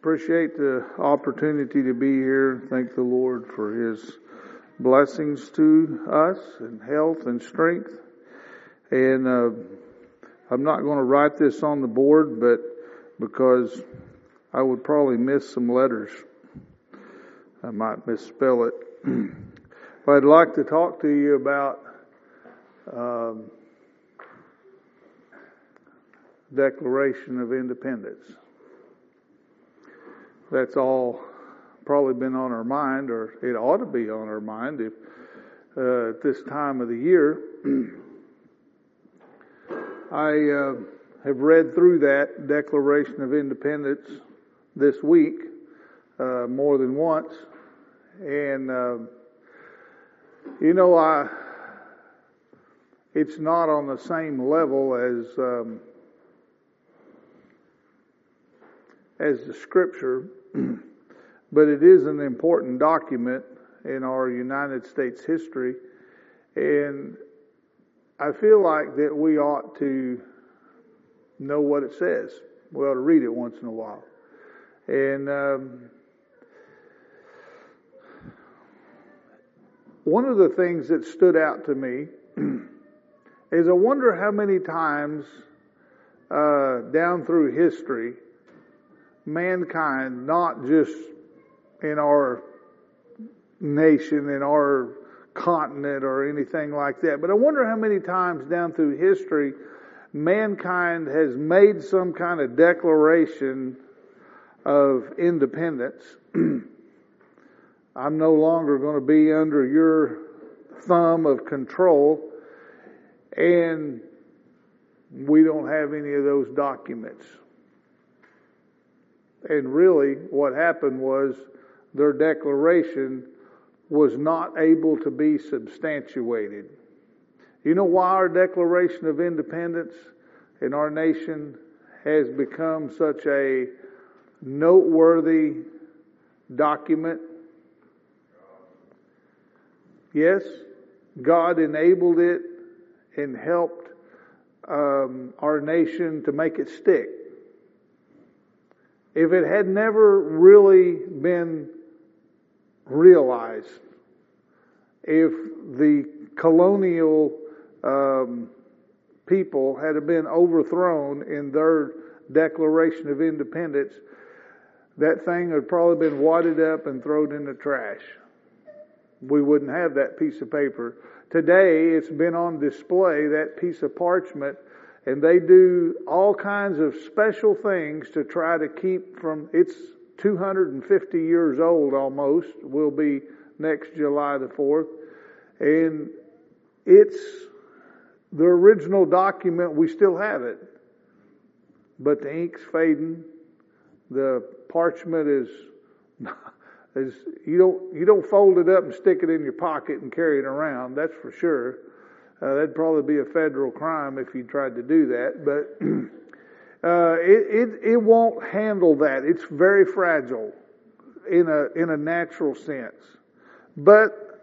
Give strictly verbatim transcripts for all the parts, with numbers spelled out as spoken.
appreciate the opportunity to be here. Thank the Lord for His blessings to us and health and strength. And uh, I'm not going to write this on the board, but because I would probably miss some letters. I might misspell it. But I'd like to talk to you about um, Declaration of Independence. That's all probably been on our mind, or it ought to be on our mind if uh, at this time of the year. I uh, have read through that Declaration of Independence this week uh, more than once, and uh, you know, I it's not on the same level as um, as the Scripture, but it is an important document in our United States history, and I feel like that we ought to know what it says. We ought to read it once in a while. And um, one of the things that stood out to me is I wonder how many times uh, down through history mankind, not just in our nation, in our continent or anything like that, but I wonder how many times down through history mankind has made some kind of declaration of independence. I'm no longer going to be under your thumb of control, and we don't have any of those documents. And really, what happened was their declaration was not able to be substantiated. You know why our Declaration of Independence in our nation has become such a noteworthy document? Yes, God enabled it and helped um, our nation to make it stick. If it had never really been realized, if the colonial um, people had been overthrown in their Declaration of Independence, that thing had probably been wadded up and thrown in the trash. We wouldn't have that piece of paper. Today, it's been on display, that piece of parchment, and they do all kinds of special things to try to keep from, it's two hundred fifty years old almost, will be next July the fourth, and it's the original document, we still have it, but the ink's fading, the parchment is, is you don't you don't fold it up and stick it in your pocket and carry it around, that's for sure. Uh, that'd probably be a federal crime if you tried to do that, but uh, it, it it won't handle that. It's very fragile in a in a natural sense, but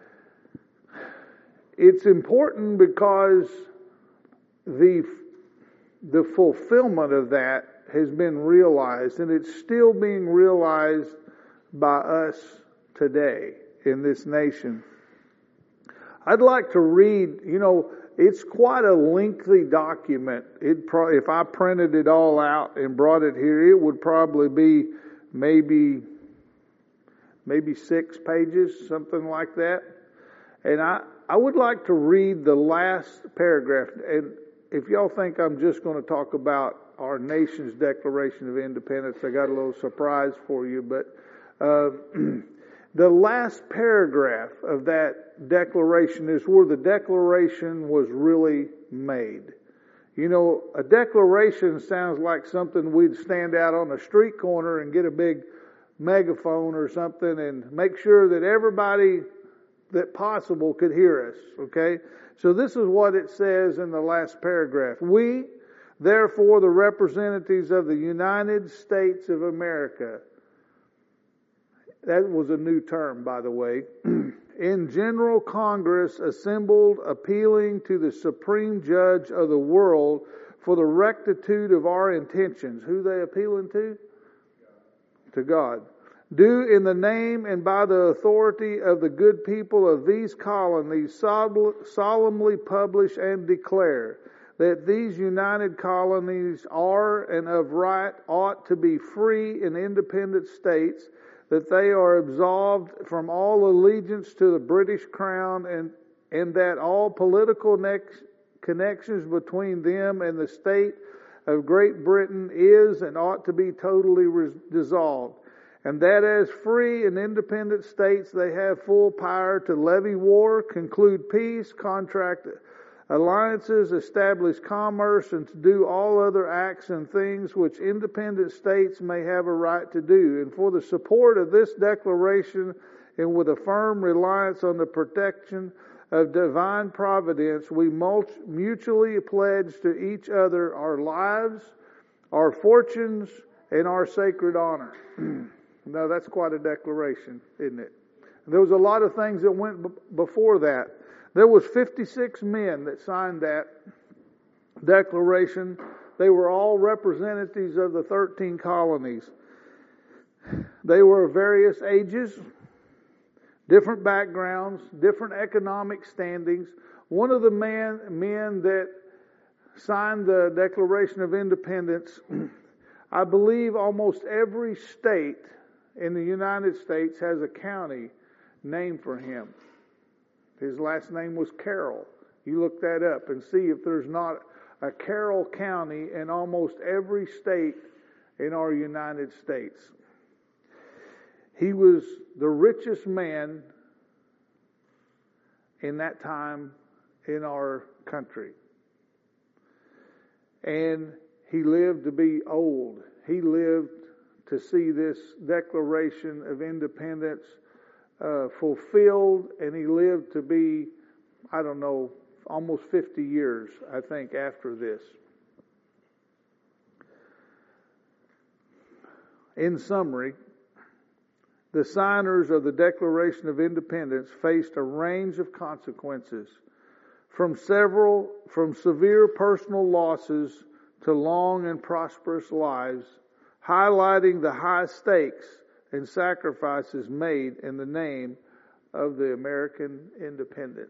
it's important because the the fulfillment of that has been realized, and it's still being realized by us today in this nation. I'd like to read, you know, it's quite a lengthy document. It pro- if I printed it all out and brought it here, it would probably be maybe maybe six pages, something like that. And I, I would like to read the last paragraph. And if y'all think I'm just going to talk about our nation's Declaration of Independence, I got a little surprise for you, but uh, the last paragraph of that declaration is where the declaration was really made. You know, a declaration sounds like something we'd stand out on a street corner and get a big megaphone or something and make sure that everybody that possible could hear us, okay? So this is what it says in the last paragraph. We, therefore, the representatives of the United States of America, that was a new term, by the way, in General Congress assembled appealing to the Supreme Judge of the world for the rectitude of our intentions. Who they appealing to? to God. Do in the name and by the authority of the good people of these colonies solemnly publish and declare that these united colonies are and of right ought to be free and independent states, that they are absolved from all allegiance to the British Crown, and, and that all political next connections between them and the state of Great Britain is and ought to be totally res- dissolved, and that as free and independent states they have full power to levy war, conclude peace, contract alliances, establish commerce, and to do all other acts and things which independent states may have a right to do. And for the support of this declaration, and with a firm reliance on the protection of divine providence, we mutually pledge to each other our lives, our fortunes, and our sacred honor. Now that's quite a declaration, isn't it? There was a lot of things that went b- before that. There was fifty-six men that signed that declaration. They were all representatives of the thirteen colonies. They were of various ages, different backgrounds, different economic standings. One of the man, men that signed the Declaration of Independence, I believe almost every state in the United States has a county named for him. His last name was Carroll. You look that up and see if there's not a Carroll County in almost every state in our United States. He was the richest man in that time in our country. And he lived to be old. He lived to see this Declaration of Independence uh, fulfilled, and he lived to be, I don't know, almost fifty years, I think, after this. In summary, the signers of the Declaration of Independence faced a range of consequences, from several, from severe personal losses to long and prosperous lives, highlighting the high stakes and sacrifices made in the name of the American independence.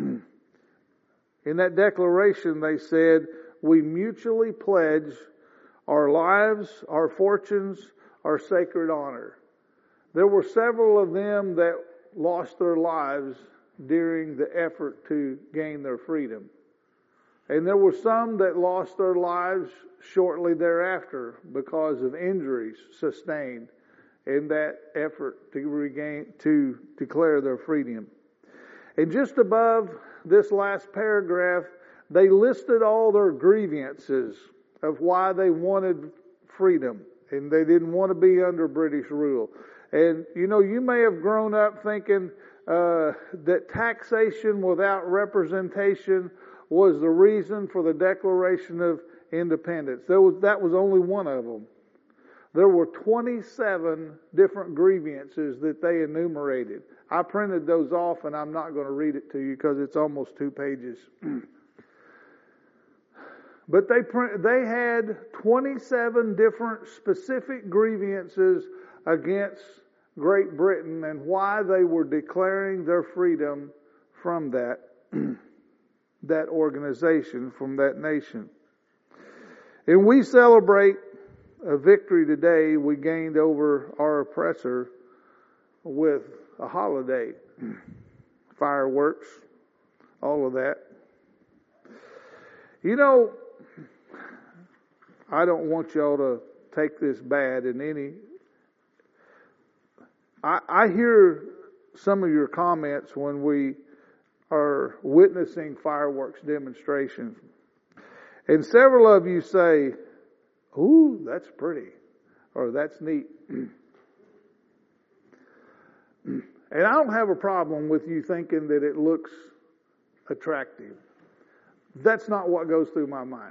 In that declaration, they said, we mutually pledge our lives, our fortunes, our sacred honor. There were several of them that lost their lives during the effort to gain their freedom. And there were some that lost their lives shortly thereafter because of injuries sustained in that effort to regain, to declare their freedom. And just above this last paragraph, they listed all their grievances of why they wanted freedom and they didn't want to be under British rule. And, you know, you may have grown up thinking uh, that taxation without representation was the reason for the Declaration of Independence. There was, that was only one of them. There were twenty-seven different grievances that they enumerated. I printed those off, and I'm not going to read it to you because it's almost two pages. But they print, they had twenty-seven different specific grievances against Great Britain and why they were declaring their freedom from that that organization, from that nation. And we celebrate a victory today we gained over our oppressor with a holiday, fireworks, all of that. You know, I don't want y'all to take this bad in any. I, I hear some of your comments when we are witnessing fireworks demonstrations. And several of you say, ooh, that's pretty, or that's neat. And I don't have a problem with you thinking that it looks attractive. That's not what goes through my mind.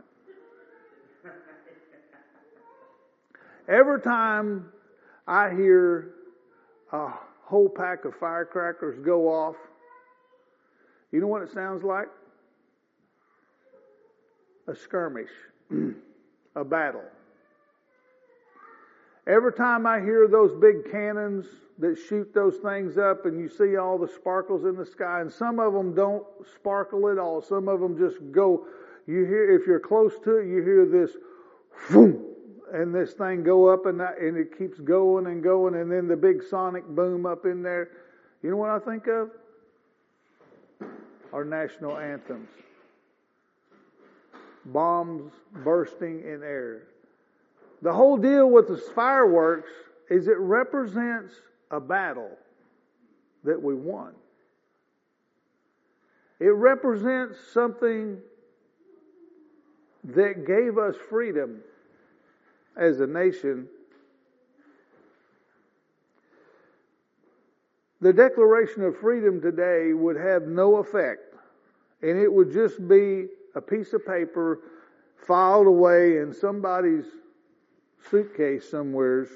Every time I hear a whole pack of firecrackers go off, you know what it sounds like? A skirmish, a battle. Every time I hear those big cannons that shoot those things up and you see all the sparkles in the sky, and some of them don't sparkle at all. Some of them just go, you hear, if you're close to it, you hear this, boom, and this thing go up and, that, and it keeps going and going, and then the big sonic boom up in there. You know what I think of? Our national anthems. Bombs bursting in air. The whole deal with the fireworks is it represents a battle that we won. It represents something that gave us freedom as a nation. The Declaration of Freedom today would have no effect, and it would just be a piece of paper filed away in somebody's suitcase somewheres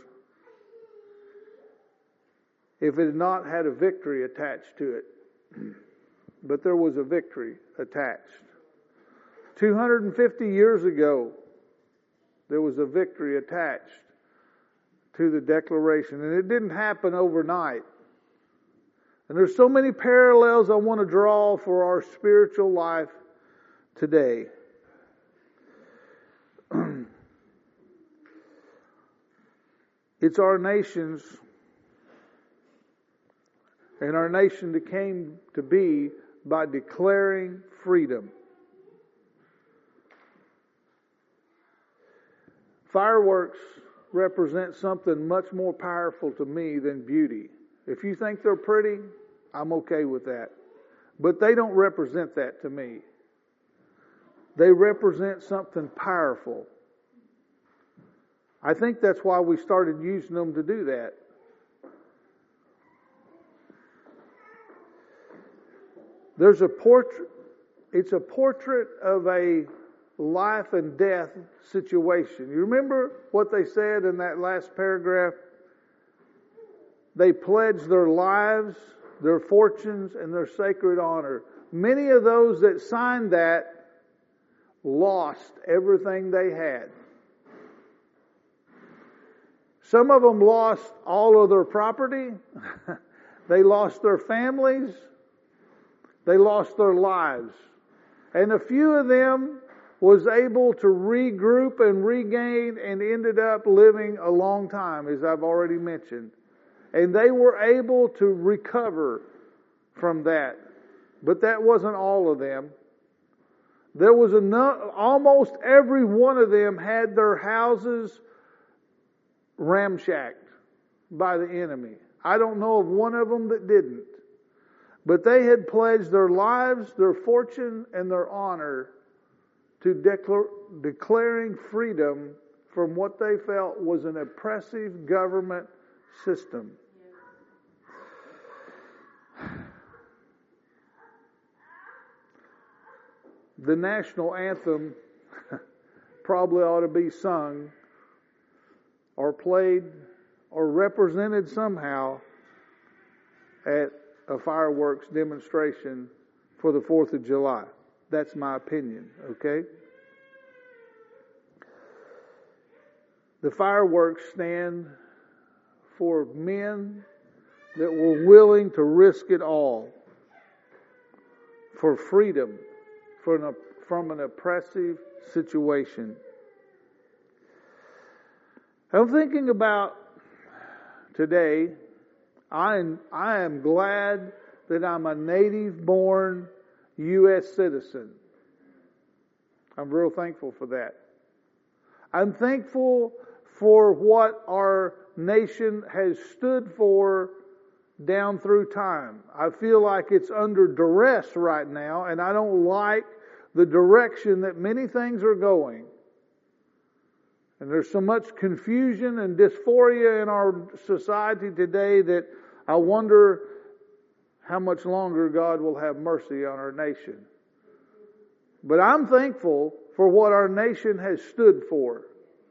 if it had not had a victory attached to it. But there was a victory attached. two hundred fifty years ago, there was a victory attached to the Declaration, and it didn't happen overnight. And there's so many parallels I want to draw for our spiritual life today. It's our nation's, and our nation came to be by declaring freedom. Fireworks represent something much more powerful to me than beauty. If you think they're pretty, I'm okay with that. But they don't represent that to me. They represent something powerful. I think that's why we started using them to do that. There's a portrait, it's a portrait of a life and death situation. You remember what they said in that last paragraph? They pledged their lives, their fortunes, and their sacred honor. Many of those that signed that lost everything they had. Some of them lost all of their property. They lost their families. They lost their lives. And a few of them was able to regroup and regain and ended up living a long time, as I've already mentioned. And they were able to recover from that. But that wasn't all of them. There was enough, almost every one of them had their houses ramshacked by the enemy. I don't know of one of them that didn't. But they had pledged their lives, their fortune, and their honor to declare, declaring freedom from what they felt was an oppressive government system. The national anthem probably ought to be sung or played or represented somehow at a fireworks demonstration for the fourth of July. That's my opinion, okay? The fireworks stand for men that were willing to risk it all for freedom from, a, from an oppressive situation. I'm thinking about today, I am, I am glad that I'm a native-born U S citizen. I'm real thankful for that. I'm thankful for what our nation has stood for down through time. I feel like it's under duress right now, and I don't like the direction that many things are going. And there's so much confusion and dysphoria in our society today that I wonder how much longer God will have mercy on our nation. But I'm thankful for what our nation has stood for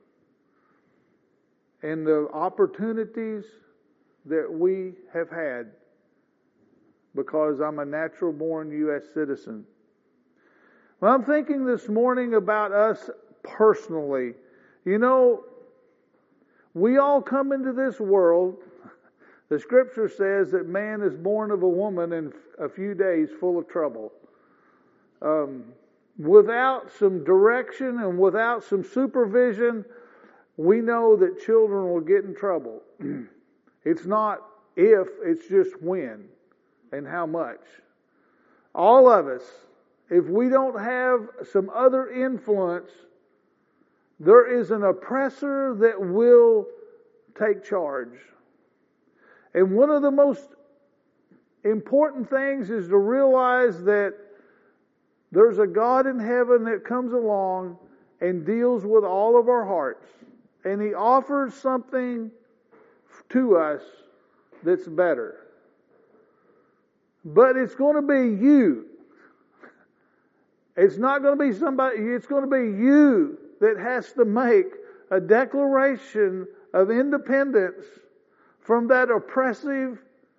and the opportunities that we have had because I'm a natural-born U S citizen. Well, I'm thinking this morning about us personally. You know, We all come into this world. The Scripture says that man is born of a woman in a few days full of trouble. Um, without some direction and without some supervision, we know that children will get in trouble. It's not if, it's just when and how much. All of us, if we don't have some other influence, there is an oppressor that will take charge. And one of the most important things is to realize that there's a God in heaven that comes along and deals with all of our hearts. And He offers something to us that's better. But it's going to be you. It's not going to be somebody, it's going to be you that has to make a declaration of independence from that oppressive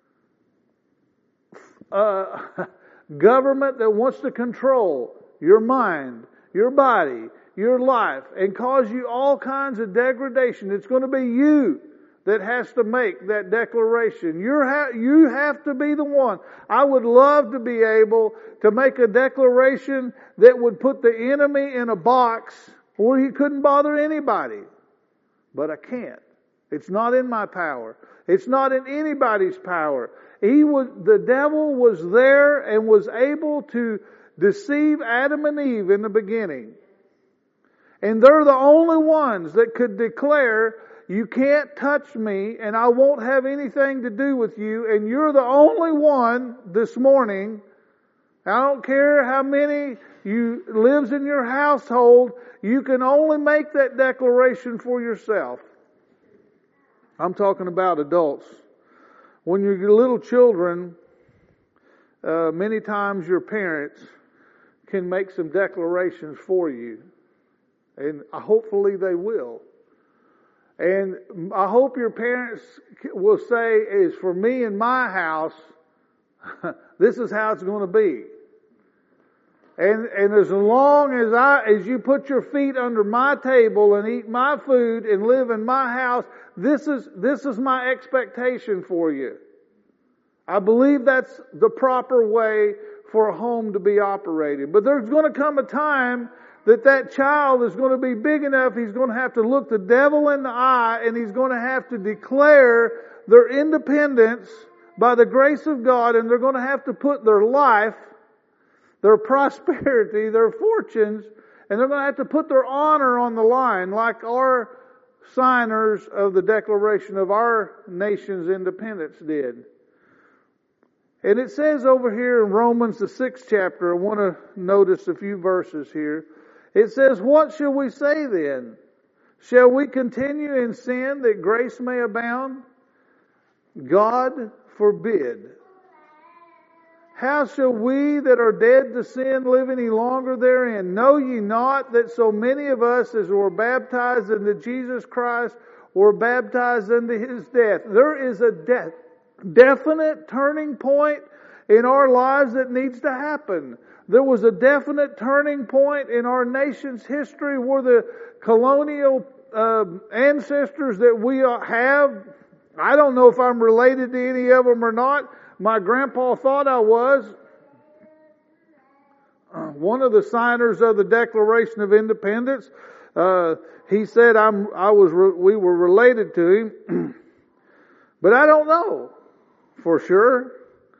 uh, government that wants to control your mind, your body, your life, and cause you all kinds of degradation. It's going to be you that has to make that declaration. You're ha- you have to be the one. I would love to be able to make a declaration that would put the enemy in a box where he couldn't bother anybody. But I can't. It's not in my power. It's not in anybody's power. He was, the devil was there and was able to deceive Adam and Eve in the beginning. And they're the only ones that could declare, you can't touch me and I won't have anything to do with you. And you're the only one this morning. I don't care how many you lives in your household. You can only make that declaration for yourself. I'm talking about adults. When you're little children, uh, many times your parents can make some declarations for you. And hopefully they will. And I hope your parents will say, is for me and my house, this is how it's going to be. And and as long as I as you put your feet under my table and eat my food and live in my house, this is this is my expectation for you. I believe that's the proper way for a home to be operated. But there's going to come a time that that child is going to be big enough, he's going to have to look the devil in the eye and he's going to have to declare their independence by the grace of God, and they're going to have to put their life, their prosperity, their fortunes, and they're going to have to put their honor on the line like our signers of the Declaration of our nation's independence did. And it says over here in Romans, the sixth chapter, I want to notice a few verses here. It says, what shall we say then? Shall we continue in sin that grace may abound? God forbid. How shall we that are dead to sin live any longer therein? Know ye not that so many of us as were baptized into Jesus Christ were baptized unto His death? There is a de- definite turning point in our lives that needs to happen. There was a definite turning point in our nation's history where the colonial uh, ancestors that we have, I don't know if I'm related to any of them or not. My grandpa thought I was. Uh, one of the signers of the Declaration of Independence, uh, he said I'm, I was, re- we were related to him, but I don't know for sure.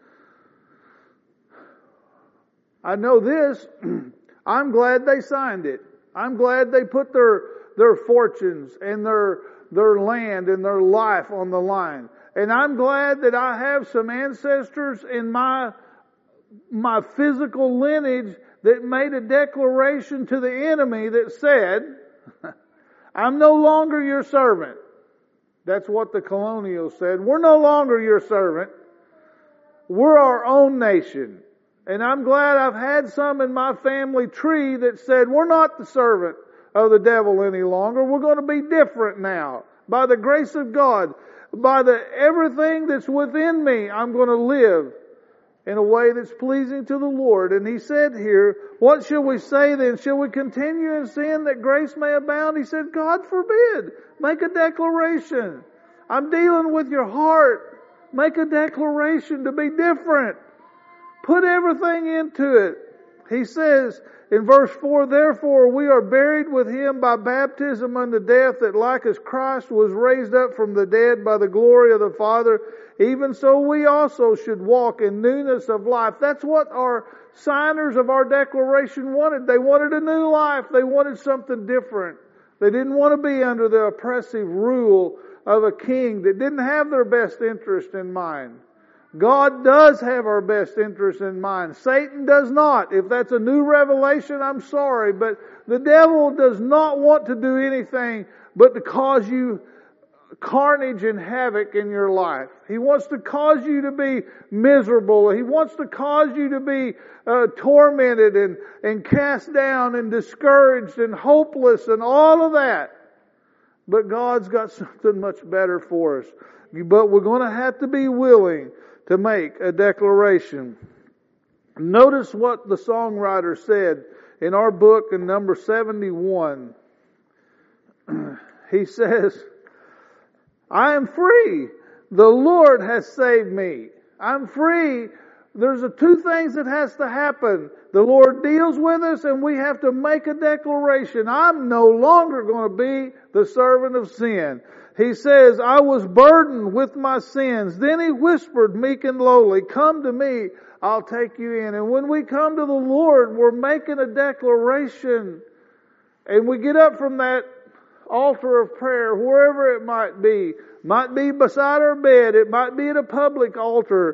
I know this, I'm glad they signed it. I'm glad they put their their fortunes and their their land and their life on the line. And I'm glad that I have some ancestors in my my physical lineage that made a declaration to the enemy that said, I'm no longer your servant. That's what the colonials said. We're no longer your servant. We're our own nation. And I'm glad I've had some in my family tree that said, we're not the servant of the devil any longer. We're going to be different now. By the grace of God, by the everything that's within me, I'm going to live in a way that's pleasing to the Lord. And he said here, what shall we say then? Shall we continue in sin that grace may abound? He said, God forbid. Make a declaration. I'm dealing with your heart. Make a declaration to be different. Put everything into it. He says in verse four, therefore we are buried with him by baptism unto death, that like as Christ was raised up from the dead by the glory of the Father, even so we also should walk in newness of life. That's what our signers of our declaration wanted. They wanted a new life. They wanted something different. They didn't want to be under the oppressive rule of a king that didn't have their best interest in mind. God does have our best interest in mind. Satan does not. If that's a new revelation, I'm sorry, but the devil does not want to do anything but to cause you carnage and havoc in your life. He wants to cause you to be miserable. He wants to cause you to be uh, tormented and, and cast down and discouraged and hopeless and all of that. But God's got something much better for us. But we're going to have to be willing to make a declaration. Notice what the songwriter said in our book in number seventy-one. He says, I am free. The Lord has saved me. I'm free. There's a two things that has to happen. The Lord deals with us and we have to make a declaration. I'm no longer going to be the servant of sin. He says, I was burdened with my sins. Then he whispered meek and lowly, come to me, I'll take you in. And when we come to the Lord, we're making a declaration. And we get up from that altar of prayer, wherever it might be. Might be beside our bed. It might be at a public altar.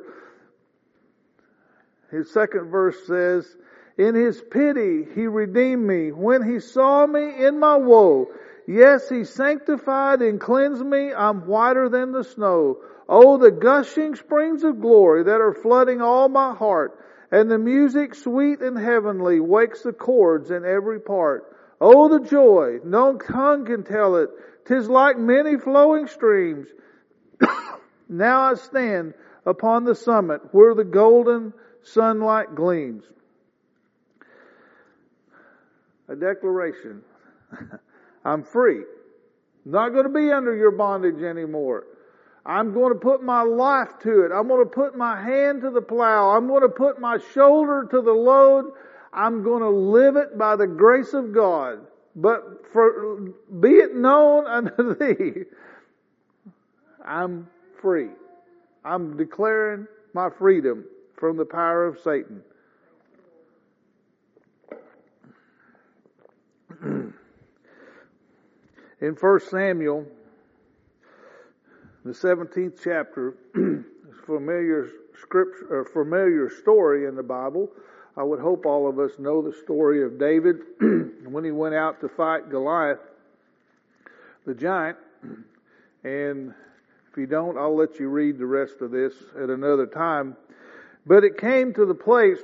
His second verse says, in his pity he redeemed me when he saw me in my woe. Yes, he sanctified and cleansed me. I'm whiter than the snow. Oh, the gushing springs of glory that are flooding all my heart. And the music sweet and heavenly wakes the chords in every part. Oh, the joy, no tongue can tell it. 'Tis like many flowing streams. Now I stand upon the summit where the golden sunlight gleams. A declaration. I'm free. I'm not going to be under your bondage anymore. I'm going to put my life to it. I'm going to put my hand to the plow. I'm going to put my shoulder to the load. I'm going to live it by the grace of God. But for be it known unto thee, I'm free. I'm declaring my freedom from the power of Satan. In First Samuel, the seventeenth chapter, familiar scripture, or familiar story in the Bible. I would hope all of us know the story of David when he went out to fight Goliath, the giant. And if you don't, I'll let you read the rest of this at another time. But it came to the place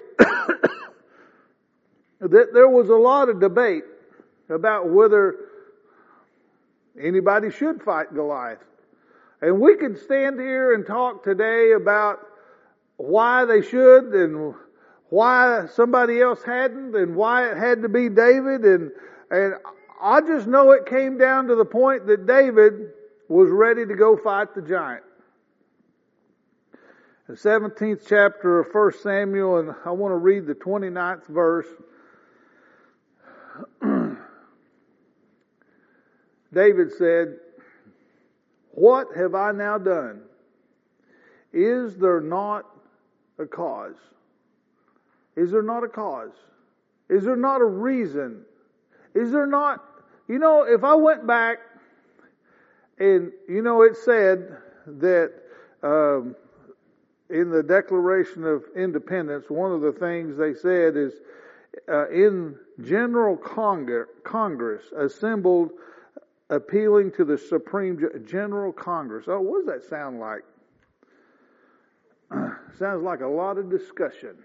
that there was a lot of debate about whether anybody should fight Goliath. And we could stand here and talk today about why they should and why somebody else hadn't and why it had to be David. And, and I just know it came down to the point that David was ready to go fight the giant. The seventeenth chapter of First Samuel, and I want to read the twenty-ninth verse. David said, what have I now done? Is there not a cause? Is there not a cause? Is there not a reason? Is there not, you know, if I went back and, you know, it said that um, in the Declaration of Independence, one of the things they said is uh, in General Cong- Congress assembled appealing to the Supreme General Congress. Oh, what does that sound like? Sounds like a lot of discussion.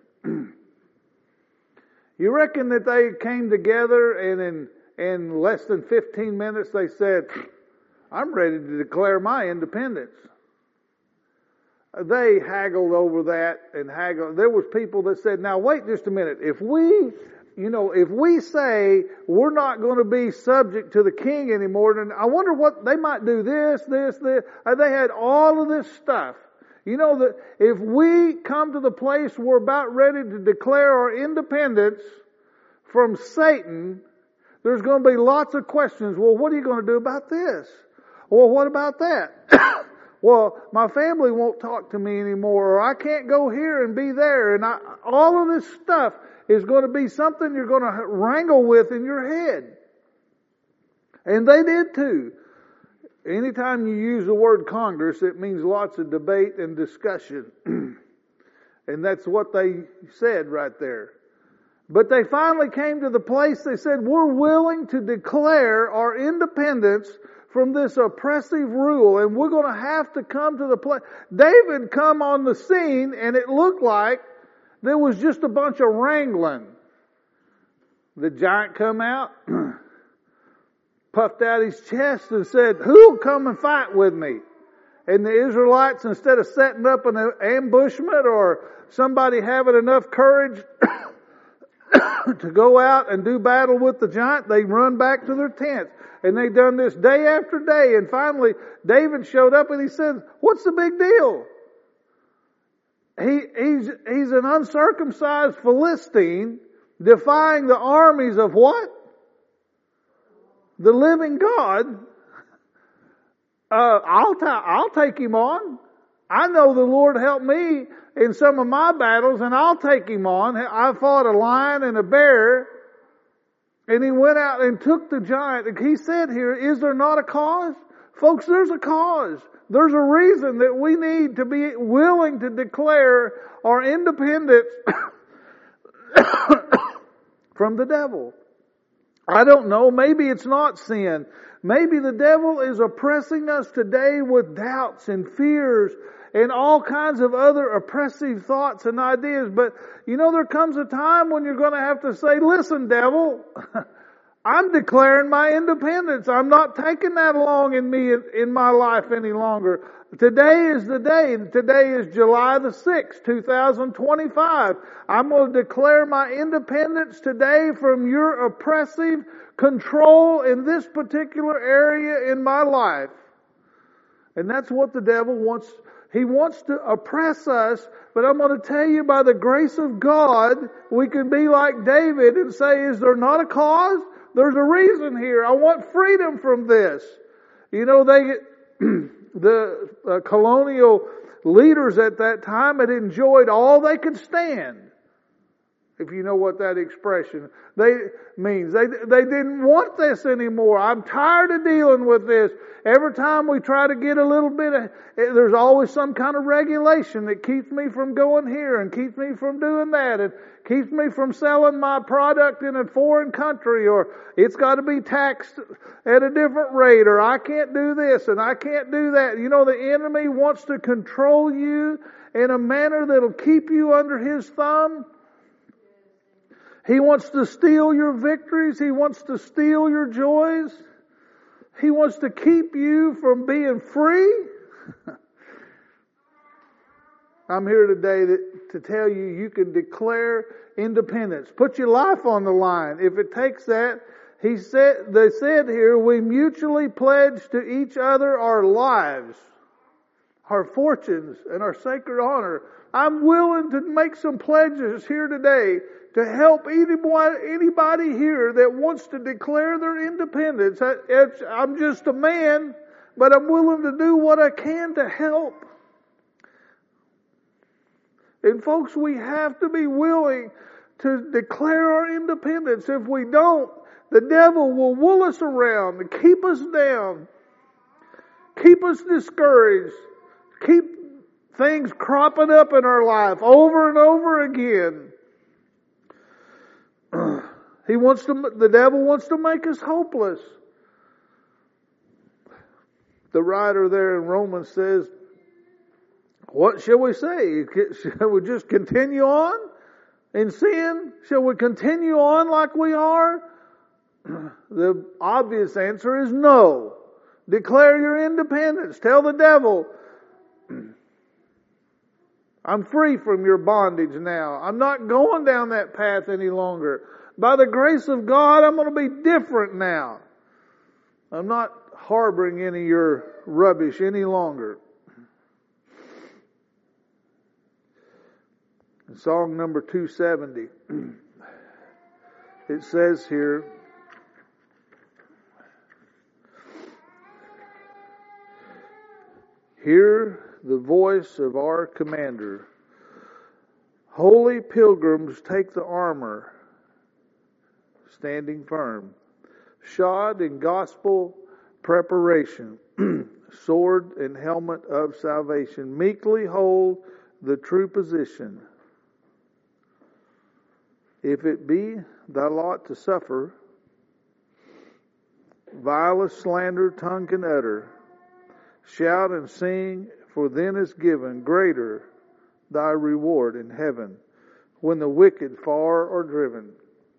You reckon that they came together and in, in less than fifteen minutes they said, I'm ready to declare my independence. they haggled over that and haggled. There was people that said, now wait just a minute. If we, you know, if we say we're not going to be subject to the king anymore, then I wonder what, they might do this, this, this. And they had all of this stuff. You know that if we come to the place we're about ready to declare our independence from Satan, there's going to be lots of questions. Well, what are you going to do about this? Well, what about that? Well, my family won't talk to me anymore, or I can't go here and be there. And I, all of this stuff is going to be something you're going to wrangle with in your head. And they did too. Anytime you use the word Congress, it means lots of debate and discussion. And that's what they said right there. But they finally came to the place they said, we're willing to declare our independence from this oppressive rule, and we're going to have to come to the place. David come on the scene, and it looked like there was just a bunch of wrangling. The giant come out, puffed out his chest and said, who'll come and fight with me? And the Israelites, instead of setting up an ambushment or somebody having enough courage to go out and do battle with the giant, they run back to their tents. And they done this day after day. And finally, David showed up and he said, what's the big deal? He, he's, he's an uncircumcised Philistine defying the armies of what? The living God. Uh, I'll, ta- I'll take him on. I know the Lord helped me in some of my battles, and I'll take him on. I fought a lion and a bear. And he went out and took the giant. He said here, is there not a cause? Folks, there's a cause. There's a reason that we need to be willing to declare our independence from the devil. I don't know. Maybe it's not sin. Maybe the devil is oppressing us today with doubts and fears and all kinds of other oppressive thoughts and ideas. But, you know, there comes a time when you're going to have to say, listen, devil, I'm declaring my independence. I'm not taking that along in me, in my life any longer. Today is the day. Today is July the sixth, two thousand twenty-five. I'm going to declare my independence today from your oppressive control in this particular area in my life. And that's what the devil wants. He wants to oppress us, but I'm going to tell you, by the grace of God, we can be like David and say, is there not a cause? There's a reason here. I want freedom from this. You know, they, the uh, colonial leaders at that time had enjoyed all they could stand. If you know what that expression they means. They, they didn't want this anymore. I'm tired of dealing with this. Every time we try to get a little bit of, there's always some kind of regulation that keeps me from going here and keeps me from doing that and keeps me from selling my product in a foreign country, or it's got to be taxed at a different rate, or I can't do this and I can't do that. You know, the enemy wants to control you in a manner that'll keep you under his thumb. He wants to steal your victories. He wants to steal your joys. He wants to keep you from being free. I'm here today that, to tell you, you can declare independence. Put your life on the line. If it takes that, he said, they said here, we mutually pledge to each other our lives, our fortunes, and our sacred honor. I'm willing to make some pledges here today to help anybody, anybody here that wants to declare their independence. It's, I'm just a man, but I'm willing to do what I can to help. And folks, we have to be willing to declare our independence. If we don't, the devil will wool us around and keep us down, keep us discouraged, keep things cropping up in our life over and over again. He wants to, the devil wants to make us hopeless. The writer there in Romans says, what shall we say? Shall we just continue on in sin? Shall we continue on like we are? The obvious answer is no. Declare your independence. Tell the devil, I'm free from your bondage now. I'm not going down that path any longer. By the grace of God, I'm going to be different now. I'm not harboring any of your rubbish any longer. In song number two seventy, it says here, hear the voice of our commander. Holy pilgrims, take the armor, standing firm, shod in gospel preparation, sword and helmet of salvation, meekly hold the true position. If it be thy lot to suffer, vilest slander tongue can utter, shout and sing, for then is given greater thy reward in heaven, when the wicked far are driven.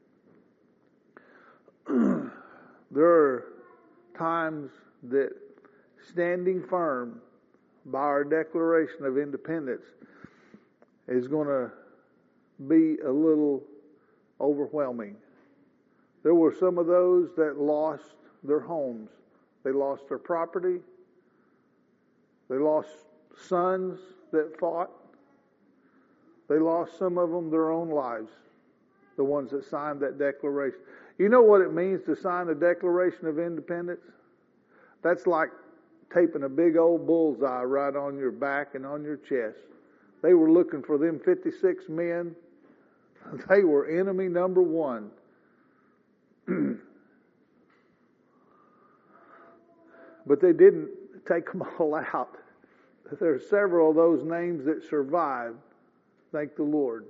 There are times that standing firm by our Declaration of Independence is going to be a little overwhelming. There were some of those that lost their homes. They lost their property. They lost sons that fought. They lost, some of them, their own lives, the ones that signed that declaration. You know what it means to sign a Declaration of Independence? That's like taping a big old bullseye right on your back and on your chest. They were looking for them fifty-six men. They were enemy number one. But they didn't take them all out. There are several of those names that survived. Thank the Lord.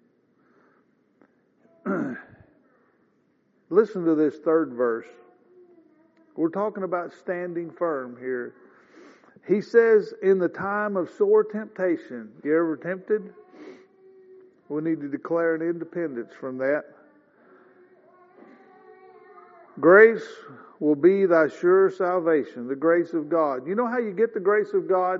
Listen to this third verse. We're talking about standing firm here. He says, in the time of sore temptation. You ever tempted? We need to declare an independence from that. Grace will be thy sure salvation, the grace of God. You know how you get the grace of God?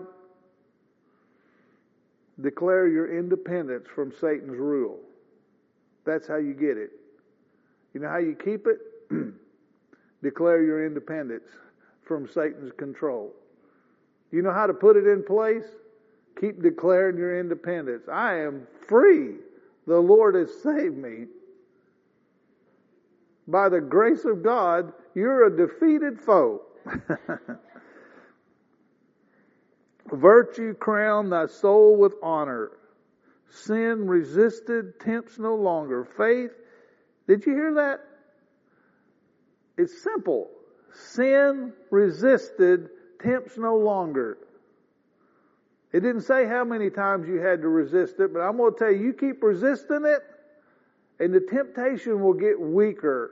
Declare your independence from Satan's rule. That's how you get it. You know how you keep it? Declare your independence from Satan's control. You know how to put it in place? Keep declaring your independence. I am free. The Lord has saved me. By the grace of God, you're a defeated foe. Virtue crown thy soul with honor. Sin resisted tempts no longer. Faith, did you hear that? It's simple. Sin resisted tempts no longer. It didn't say how many times you had to resist it, but I'm going to tell you, you keep resisting it, and the temptation will get weaker.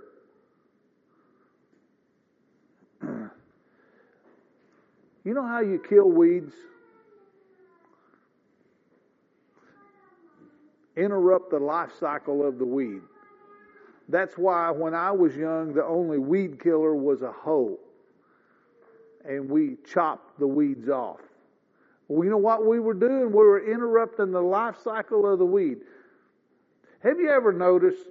You know how you kill weeds? Interrupt the life cycle of the weed. That's why when I was young, the only weed killer was a hoe. And we chopped the weeds off. Well, you know what we were doing? We were interrupting the life cycle of the weed. Have you ever noticed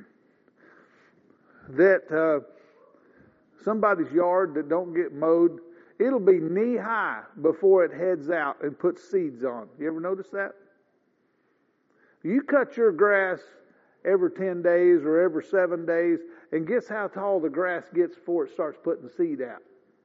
that uh, somebody's yard that don't get mowed, it'll be knee high before it heads out and puts seeds on? You ever notice that? You cut your grass every ten days or every seven days, and guess how tall the grass gets before it starts putting seed out?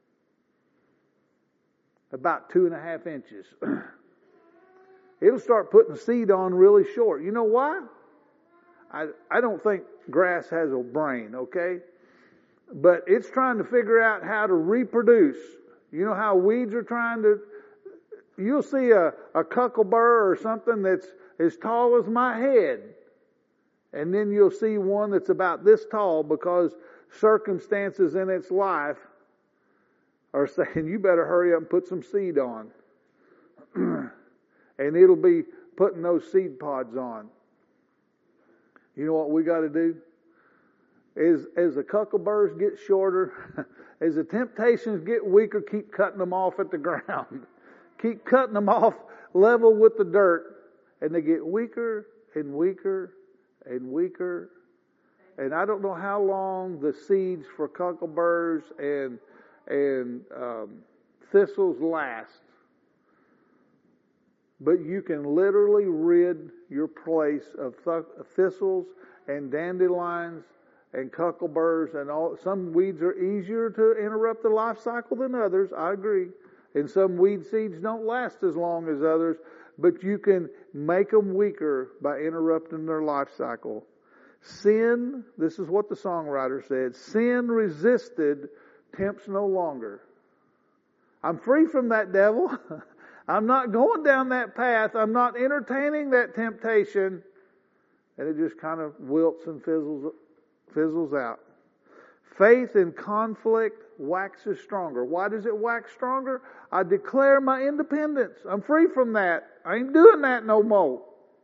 About two and a half inches. It'll start putting seed on really short. You know why? I, I don't think grass has a brain, okay? But it's trying to figure out how to reproduce. You know how weeds are trying to... You'll see a, a cucklebur or something that's as tall as my head. And then you'll see one that's about this tall because circumstances in its life are saying, you better hurry up and put some seed on. And it'll be putting those seed pods on. You know what we got to do? Is as the cuckleburs get shorter, as the temptations get weaker, keep cutting them off at the ground. Keep cutting them off level with the dirt. And they get weaker and weaker and weaker. And I don't know how long the seeds for cuckleburs and and um, thistles last. But you can literally rid your place of th- thistles and dandelions and cuckleburs and all. Some weeds are easier to interrupt the life cycle than others, I agree. And some weed seeds don't last as long as others, but you can make them weaker by interrupting their life cycle. Sin, this is what the songwriter said, sin resisted tempts no longer. I'm free from that devil. I'm not going down that path. I'm not entertaining that temptation. And it just kind of wilts and fizzles, fizzles out. Faith in conflict waxes stronger. Why does it wax stronger? I declare my independence. I'm free from that. I ain't doing that no more.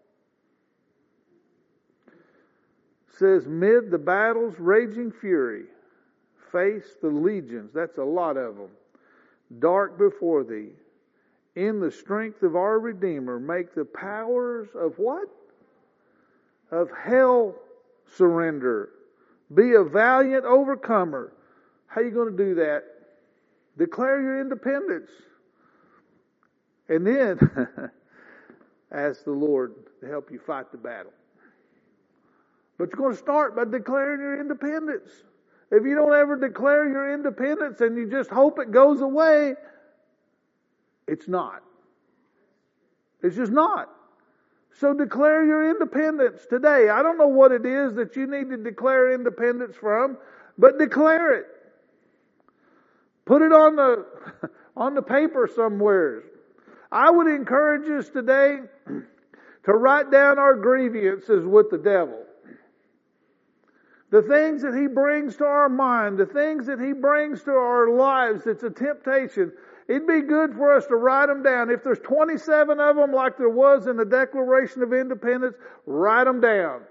It says, mid the battle's raging fury, face the legions. That's a lot of them. Dark before thee. In the strength of our Redeemer, make the powers of what? Of hell surrender. Be a valiant overcomer. How are you going to do that? Declare your independence. And then ask the Lord to help you fight the battle. But you're going to start by declaring your independence. If you don't ever declare your independence and you just hope it goes away, it's not. It's just not. So declare your independence today. I don't know what it is that you need to declare independence from, but declare it. Put it on the on the paper somewhere. I would encourage us today to write down our grievances with the devil. The things that he brings to our mind, the things that he brings to our lives, it's a temptation. It'd be good for us to write them down. If there's twenty-seven of them like there was in the Declaration of Independence, write them down.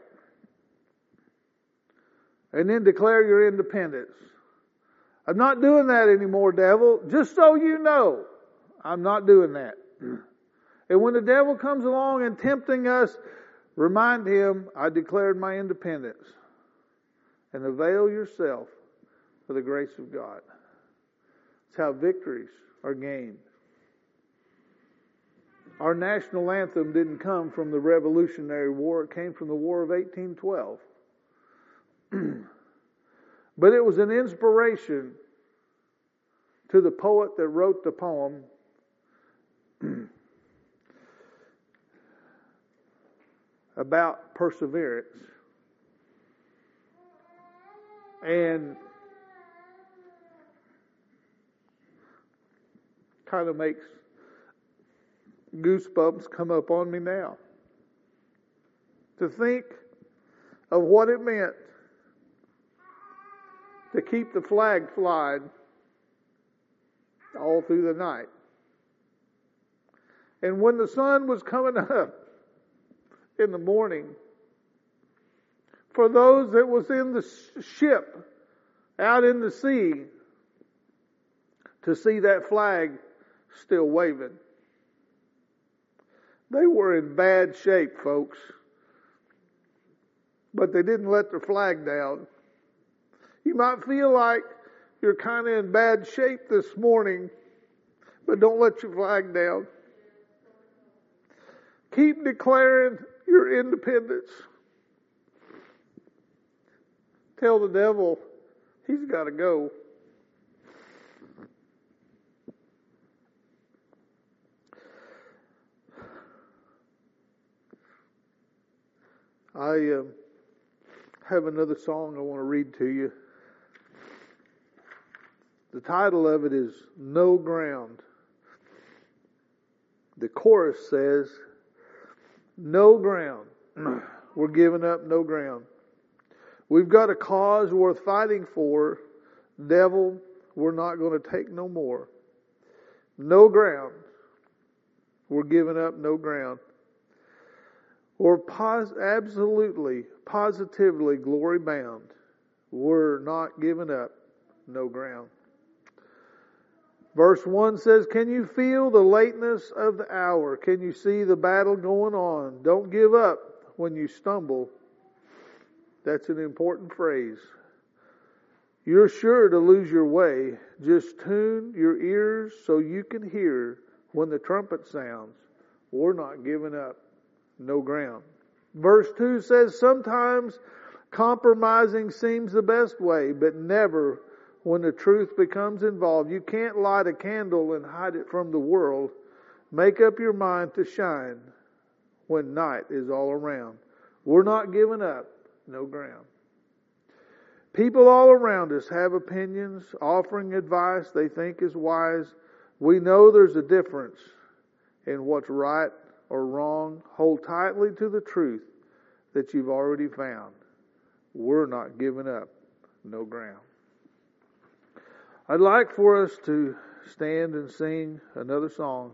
And then declare your independence. I'm not doing that anymore, devil. Just so you know, I'm not doing that. And when the devil comes along and tempting us, remind him, I declared my independence. And avail yourself for the grace of God. It's how victories are gained. Our national anthem didn't come from the Revolutionary War. It came from the War of eighteen twelve. But it was an inspiration to the poet that wrote the poem about perseverance. And kind of makes goosebumps come up on me now. To think of what it meant to keep the flag flying all through the night. And when the sun was coming up in the morning, for those that was in the ship out in the sea, to see that flag still waving. They were in bad shape, folks. But they didn't let their flag down. You might feel like you're kind of in bad shape this morning, but don't let your flag down. Keep declaring your independence. Tell the devil he's got to go. I uh, have another song I want to read to you. The title of it is No Ground. The chorus says, no ground. We're giving up no ground. We've got a cause worth fighting for. Devil, we're not going to take no more. No ground. We're giving up no ground. Or pos- absolutely, positively glory bound. We're not giving up no ground. Verse one says, can you feel the lateness of the hour? Can you see the battle going on? Don't give up when you stumble. That's an important phrase. You're sure to lose your way. Just tune your ears so you can hear when the trumpet sounds. We're not giving up. No ground. Verse two says, sometimes compromising seems the best way, but never when the truth becomes involved. You can't light a candle and hide it from the world. Make up your mind to shine when night is all around. We're not giving up. No ground. People all around us have opinions, offering advice they think is wise. We know there's a difference in what's right or wrong. Hold tightly to the truth that you've already found. We're not giving up. No ground. I'd like for us to stand and sing another song.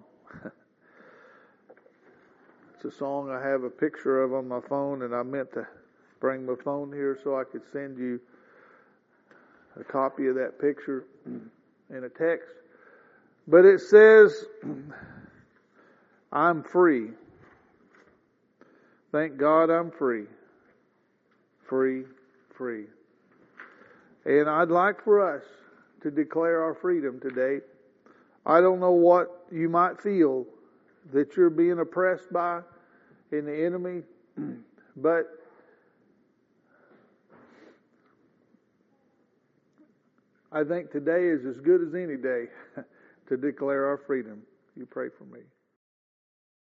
It's a song I have a picture of on my phone, and I meant to bring my phone here so I could send you a copy of that picture in a text. But it says, I'm free. Thank God I'm free. Free, free. And I'd like for us to declare our freedom today. I don't know what you might feel that you're being oppressed by in the enemy, but I think today is as good as any day to declare our freedom. You pray for me.